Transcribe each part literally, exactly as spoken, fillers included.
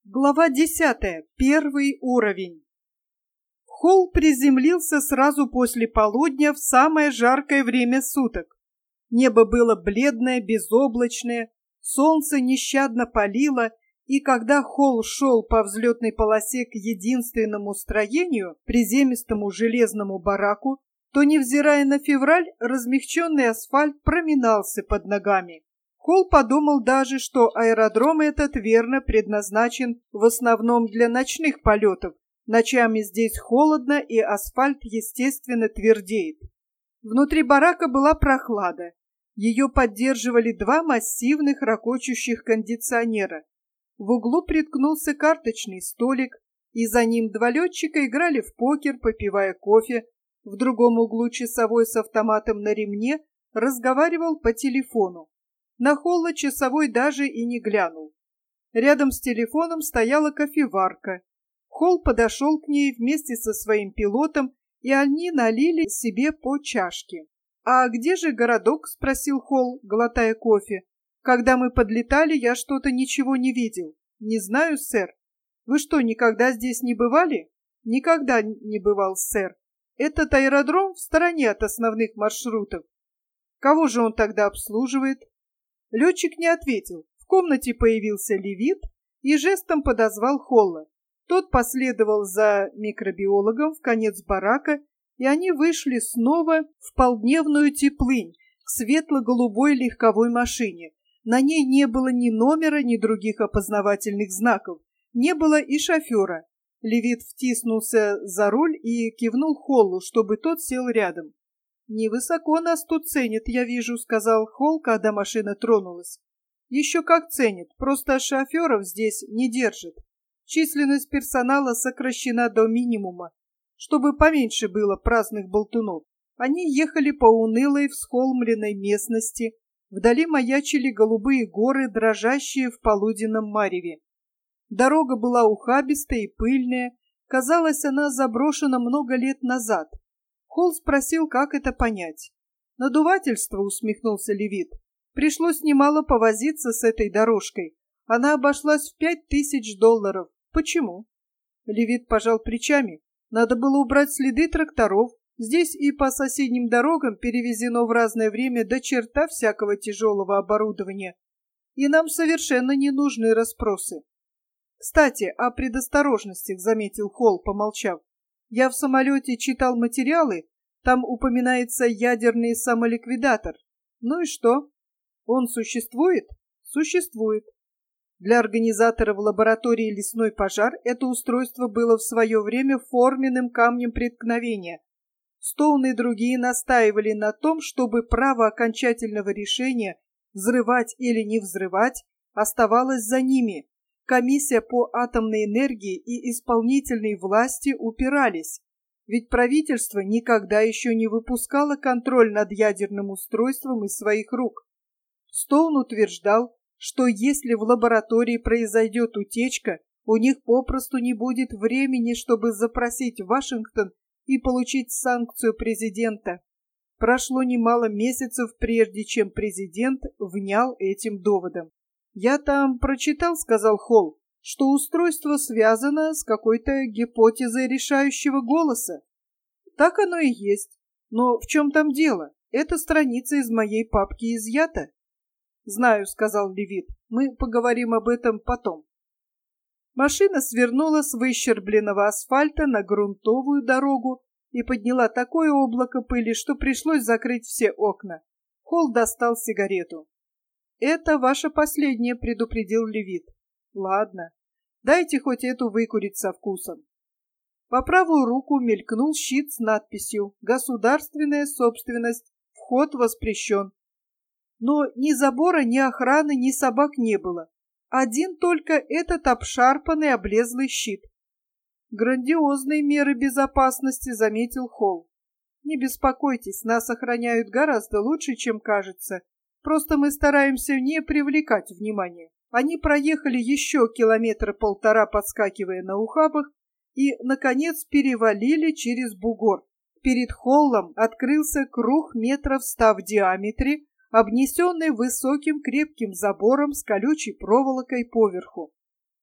Глава десятая. Первый уровень. Холл приземлился сразу после полудня в самое жаркое время суток. Небо было бледное, безоблачное, солнце нещадно палило, и когда Холл шел по взлетной полосе к единственному строению, приземистому железному бараку, то, невзирая на февраль, размягченный асфальт проминался под ногами. Холл подумал даже, что аэродром этот верно предназначен в основном для ночных полетов. Ночами здесь холодно, и асфальт, естественно, твердеет. Внутри барака была прохлада. Ее поддерживали два массивных ракочущих кондиционера. В углу приткнулся карточный столик, и за ним два летчика играли в покер, попивая кофе. В другом углу часовой с автоматом на ремне разговаривал по телефону. На Холла часовой даже и не глянул. Рядом с телефоном стояла кофеварка. Холл подошел к ней вместе со своим пилотом, и они налили себе по чашке. «А где же городок?» — спросил Холл, глотая кофе. «Когда мы подлетали, я что-то ничего не видел». «Не знаю, сэр». «Вы что, никогда здесь не бывали?» «Никогда не бывал, сэр. Этот аэродром в стороне от основных маршрутов». «Кого же он тогда обслуживает?» Летчик не ответил. В комнате появился Левит и жестом подозвал Холла. Тот последовал за микробиологом в конец барака, и они вышли снова в полдневную теплынь к светло-голубой легковой машине. На ней не было ни номера, ни других опознавательных знаков. Не было и шофера. Левит втиснулся за руль и кивнул Холлу, чтобы тот сел рядом. «Невысоко нас тут ценят, я вижу», — сказал Холл, когда машина тронулась. «Еще как ценят, просто шоферов здесь не держат. Численность персонала сокращена до минимума, чтобы поменьше было праздных болтунов». Они ехали по унылой всхолмленной местности. Вдали маячили голубые горы, дрожащие в полуденном мареве. Дорога была ухабистая и пыльная. Казалось, она заброшена много лет назад. Холл спросил, как это понять. «Надувательство», — усмехнулся Левит. «Пришлось немало повозиться с этой дорожкой. Она обошлась в пять тысяч долларов. Почему?» Левит пожал плечами. «Надо было убрать следы тракторов. Здесь и по соседним дорогам перевезено в разное время до черта всякого тяжелого оборудования. И нам совершенно не нужны расспросы». «Кстати, о предосторожностях», — заметил Холл, помолчав. «Я в самолете читал материалы, там упоминается ядерный самоликвидатор. Ну и что? Он существует? Существует. Для организатора в лаборатории «Лесной пожар» это устройство было в свое время форменным камнем преткновения. Стоун и другие настаивали на том, чтобы право окончательного решения, взрывать или не взрывать, оставалось за ними. Комиссия по атомной энергии и исполнительной власти упирались, ведь правительство никогда еще не выпускало контроль над ядерным устройством из своих рук. Стоун утверждал, что если в лаборатории произойдет утечка, у них попросту не будет времени, чтобы запросить Вашингтон и получить санкцию президента. Прошло немало месяцев, прежде чем президент внял этим доводом. «Я там прочитал, — сказал Холл, — что устройство связано с какой-то гипотезой решающего голоса. Так оно и есть. Но в чем там дело? Эта страница из моей папки изъята». «Знаю, — сказал Левит, — мы поговорим об этом потом». Машина свернула с выщербленного асфальта на грунтовую дорогу и подняла такое облако пыли, что пришлось закрыть все окна. Холл достал сигарету. «Это ваша последняя», — предупредил Левит. «Ладно, дайте хоть эту выкурить со вкусом». По правую руку мелькнул щит с надписью «Государственная собственность. Вход воспрещен». Но ни забора, ни охраны, ни собак не было. Один только этот обшарпанный облезлый щит. «Грандиозные меры безопасности», — заметил Холл. «Не беспокойтесь, нас охраняют гораздо лучше, чем кажется. Просто мы стараемся не привлекать внимания». Они проехали еще километра полтора, подскакивая на ухабах, и, наконец, перевалили через бугор. Перед Холлом открылся круг метров ста в диаметре, обнесенный высоким крепким забором с колючей проволокой поверху.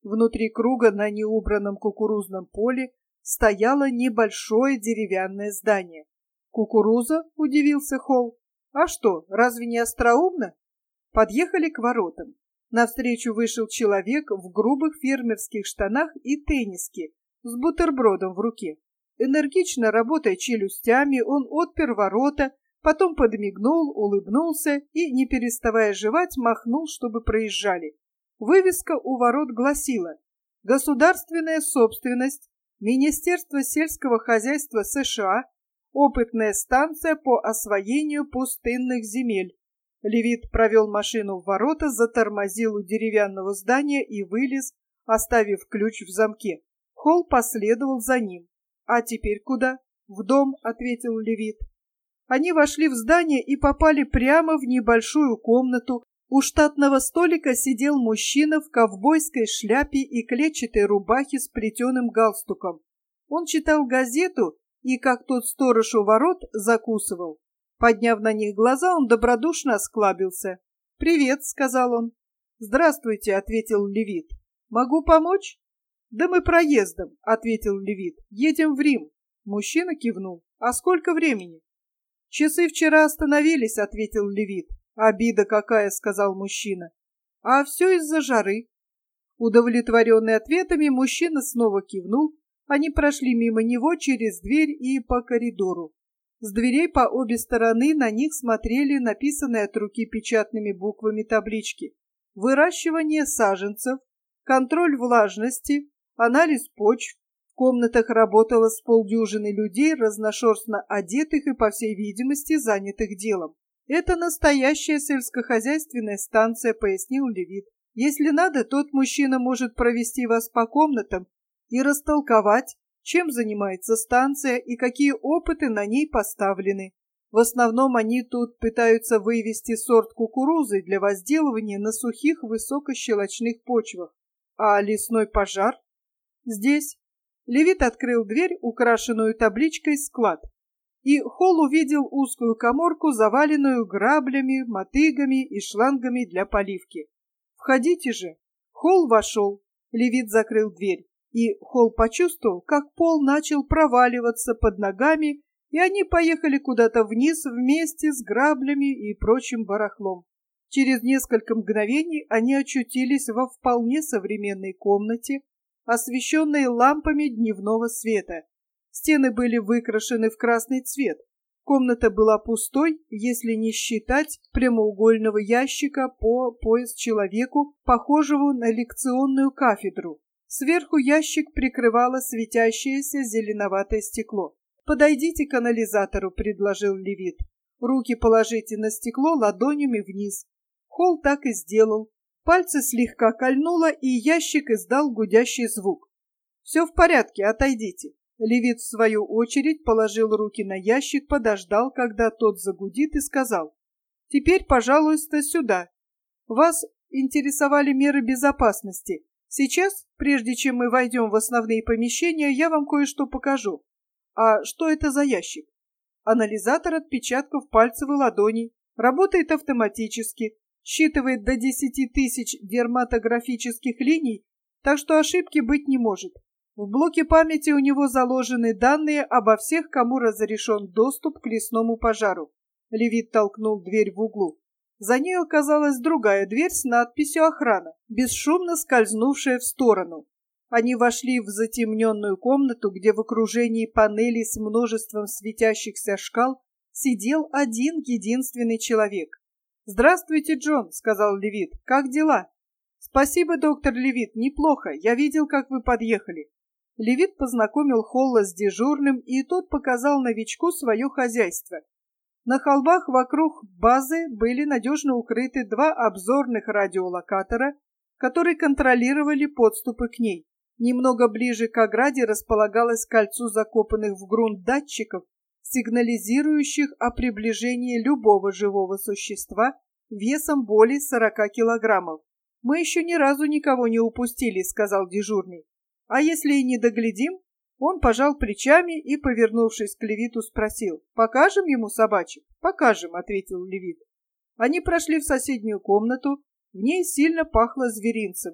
Внутри круга на неубранном кукурузном поле стояло небольшое деревянное здание. «Кукуруза?» — удивился Холл. «А что, разве не остроумно?» Подъехали к воротам. Навстречу вышел человек в грубых фермерских штанах и тенниске с бутербродом в руке. Энергично работая челюстями, он отпер ворота, потом подмигнул, улыбнулся и, не переставая жевать, махнул, чтобы проезжали. Вывеска у ворот гласила: «Государственная собственность, Министерство сельского хозяйства США, опытная станция по освоению пустынных земель». Левит провел машину в ворота, затормозил у деревянного здания и вылез, оставив ключ в замке. Холл последовал за ним. «А теперь куда?» «В дом», — ответил Левит. Они вошли в здание и попали прямо в небольшую комнату. У штатного столика сидел мужчина в ковбойской шляпе и клетчатой рубахе с плетеным галстуком. Он читал газету и, как тот сторож у ворот, закусывал. Подняв на них глаза, он добродушно осклабился. «Привет», — сказал он. «Здравствуйте», — ответил Левит. «Могу помочь?» «Да мы проездом», — ответил Левит. «Едем в Рим». Мужчина кивнул. «А сколько времени?» «Часы вчера остановились», — ответил Левит. «Обида какая», — сказал мужчина. «А все из-за жары». Удовлетворенный ответами, мужчина снова кивнул. Они прошли мимо него через дверь и по коридору. С дверей по обе стороны на них смотрели написанные от руки печатными буквами таблички: выращивание саженцев, контроль влажности, анализ почв. В комнатах работало с полдюжины людей, разношерстно одетых и, по всей видимости, занятых делом. «Это настоящая сельскохозяйственная станция», — пояснил Левит. «Если надо, тот мужчина может провести вас по комнатам и растолковать, чем занимается станция и какие опыты на ней поставлены. В основном они тут пытаются вывести сорт кукурузы для возделывания на сухих высокощелочных почвах. А лесной пожар? Здесь». Левит открыл дверь, украшенную табличкой «Склад», и Холл увидел узкую каморку, заваленную граблями, мотыгами и шлангами для поливки. «Входите же». Холл вошел. Левит закрыл дверь, и Холл почувствовал, как пол начал проваливаться под ногами, и они поехали куда-то вниз вместе с граблями и прочим барахлом. Через несколько мгновений они очутились во вполне современной комнате, освещенной лампами дневного света. Стены были выкрашены в красный цвет. Комната была пустой, если не считать прямоугольного ящика по пояс человеку, похожего на лекционную кафедру. Сверху ящик прикрывало светящееся зеленоватое стекло. «Подойдите к анализатору», — предложил Левит. «Руки положите на стекло ладонями вниз». Холл так и сделал. Пальцы слегка кольнуло, и ящик издал гудящий звук. «Все в порядке, отойдите». Левит, в свою очередь, положил руки на ящик, подождал, когда тот загудит, и сказал: «Теперь, пожалуйста, сюда. Вас интересовали меры безопасности. Сейчас, прежде чем мы войдем в основные помещения, я вам кое-что покажу. А что это за ящик?» Анализатор отпечатков пальцев и ладоней. Работает автоматически. Считывает до десяти тысяч дерматографических линий, так что ошибки быть не может. В блоке памяти у него заложены данные обо всех, кому разрешен доступ к лесному пожару. Левит толкнул дверь в углу. За ней оказалась другая дверь с надписью «Охрана», бесшумно скользнувшая в сторону. Они вошли в затемненную комнату, где в окружении панелей с множеством светящихся шкал сидел один единственный человек. «Здравствуйте, Джон», — сказал Левит. «Как дела?» «Спасибо, доктор Левит, неплохо. Я видел, как вы подъехали». Левит познакомил Холла с дежурным, и тот показал новичку свое хозяйство. На холбах вокруг базы были надежно укрыты два обзорных радиолокатора, которые контролировали подступы к ней. Немного ближе к ограде располагалось кольцо закопанных в грунт датчиков, сигнализирующих о приближении любого живого существа весом более сорока килограммов. «Мы еще ни разу никого не упустили», — сказал дежурный. «А если и не доглядим?» Он пожал плечами и, повернувшись к Левиту, спросил: «Покажем ему собачек?» «Покажем», — ответил Левит. Они прошли в соседнюю комнату, в ней сильно пахло зверинцем.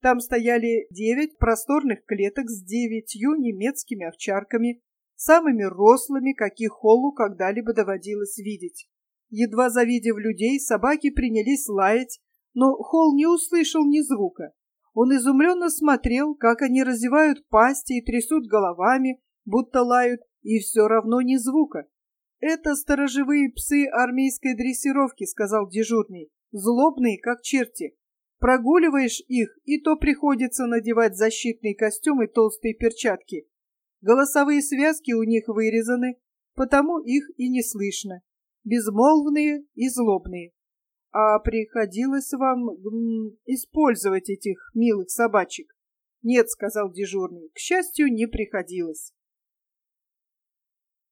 Там стояли девять просторных клеток с девятью немецкими овчарками, самыми рослыми, каких Холлу когда-либо доводилось видеть. Едва завидев людей, собаки принялись лаять, но Холл не услышал ни звука. Он изумленно смотрел, как они разевают пасти и трясут головами, будто лают, и все равно ни звука. «Это сторожевые псы армейской дрессировки», — сказал дежурный, — «злобные, как черти. Прогуливаешь их, и то приходится надевать защитный костюм и толстые перчатки. Голосовые связки у них вырезаны, потому их и не слышно. Безмолвные и злобные. А приходилось вам м, использовать этих милых собачек?» «Нет», — сказал дежурный, — «к счастью, не приходилось».